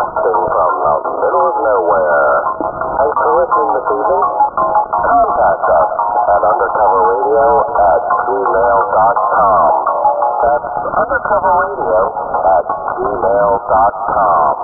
broadcasting from the middle of nowhere. Thanks for listening this evening. Contact us at undercoverradio@gmail.com. That's undercoverradio@gmail.com.